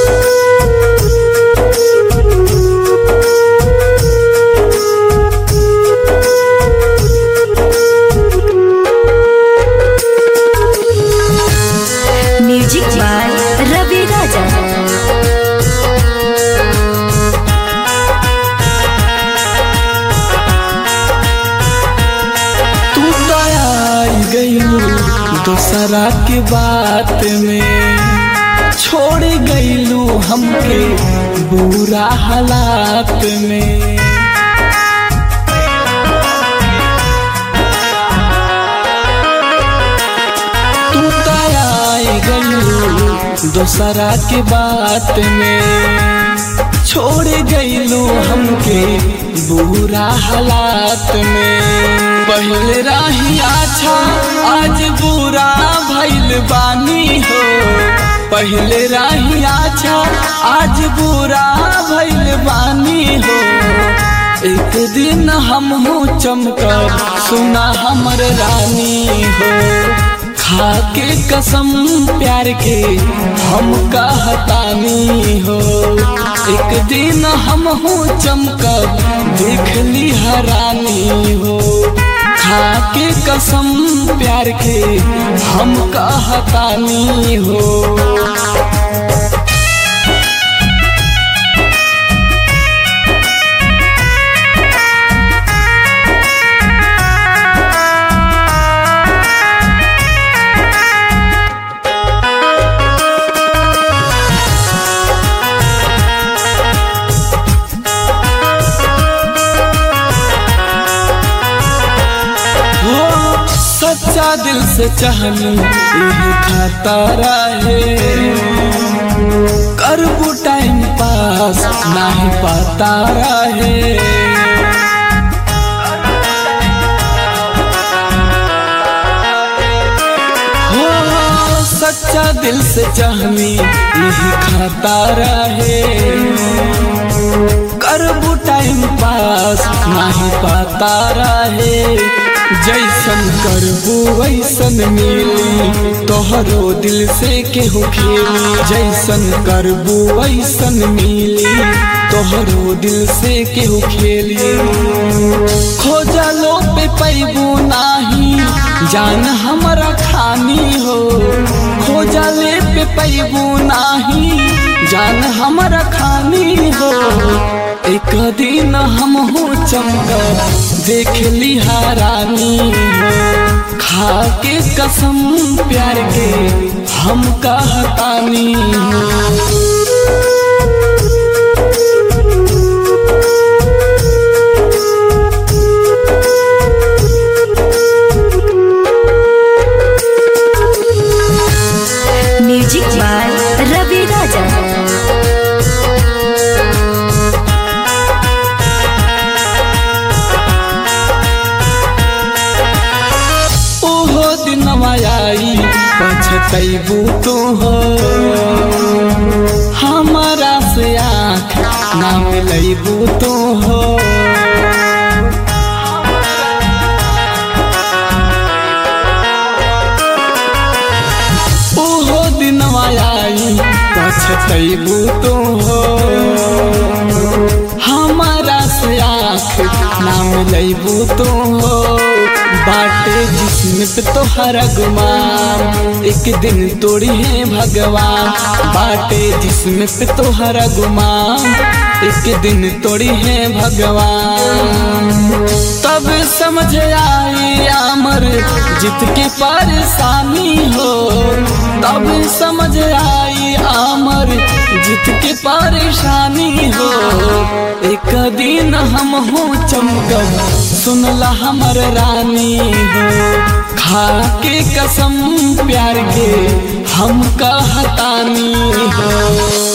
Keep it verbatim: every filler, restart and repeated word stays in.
Music by रवि राजा। तू तो आई गई दूसरा के बात में, छोड़ गईलू हमके बुरा हालात में। तू तो आई गई दूसरा के बात में, छोड़ गईलू हमके बुरा हालात में। पहले राही अच्छा आज बुरा भइल बानी हो, पहले राही अच्छा आज बुरा भइल बानी हो। एक दिन हम हो चमकर सुना हमर रानी हो, खा के कसम प्यार के हम कहतानी हो। एक दिन हम हो चमकर देख ली हरानी हो, खा के कसम प्यार के हम कहतानी हो। सच्चा दिल से चाहनी यही खाता रहे, करबू टाइम पास नहीं पाता रहे। हो सच्चा दिल से चाहनी यही खाता रहे, करबू टाइम पास नहीं पाता रहे। जैसन करबू वैसन मिली तोहरो दिल से केहू खेली, जैसन करबू वैसन मिली तोहरो दिल से केहू खेली। खोजलो पे पैबू नाही जान हमरा खानी हो, खोजले पे पैबू नाही जान हमरा खानी हो। एक दिन हम हो चमका देख ली हरानी हो, खा के कसम प्यार के हम कहतानी हो। म्यूजिक बाय रवि राजा। आई पछतैबू तू हो, हमारा से आँख ना मिलैबू तू हो। ओहो दिनवा आई पछतैबू तू हो, हमारा से आँख ना मिलैबू तू हो। बाटे जिस्म पे तोहरा गुमान एक दिन तोड़ी है भगवान, बाटे जिस्म पे तोहरा गुमान एक दिन तोड़ी है भगवान। तब समझ आई अमर जित के परेशानी हो, तब समझ आई अमर जित के परेशानी हो। एक दिन हम हो चमकब सुनला हमर रानी हो, खा के कसम प्यार के हम कहतानी हो।